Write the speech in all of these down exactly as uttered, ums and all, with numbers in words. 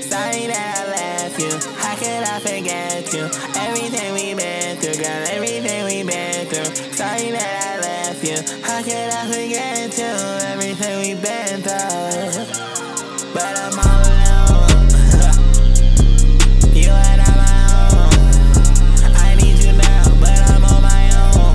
Sorry that I left you. How could I forget you? Everything we been through, girl, everything we been through. Sorry that I left you. How could I forget you? Everything we been through. But I'm all alone. You are not my own. I need you now, but I'm on my own.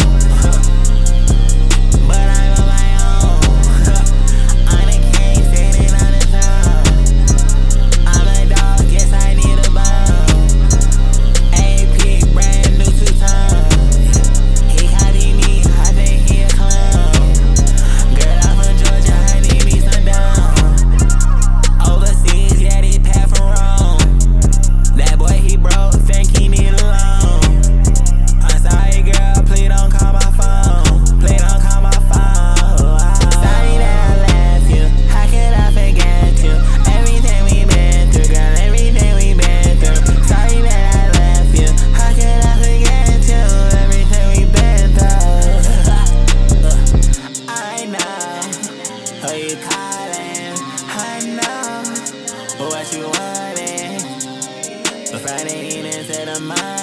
But I'm on my own. On a case, sitting on the throne. I'm a dog, guess I need a bone. A P, brand new two-tone. He copied me, I think he a clown. Girl, I'm from Georgia, I need me some down. Overseas, yeah, they paid for Rome. That boy, he broke, think he need a loan. I'm sorry, girl, please don't call my phone. Please don't call my phone. Sorry that I left you. How could I forget you? Everything we been through, girl, everything we been through. Sorry that I left you. How could I forget you? Everything we been through. I know who you calling. I know what you wanted. But Friday evening to the mind.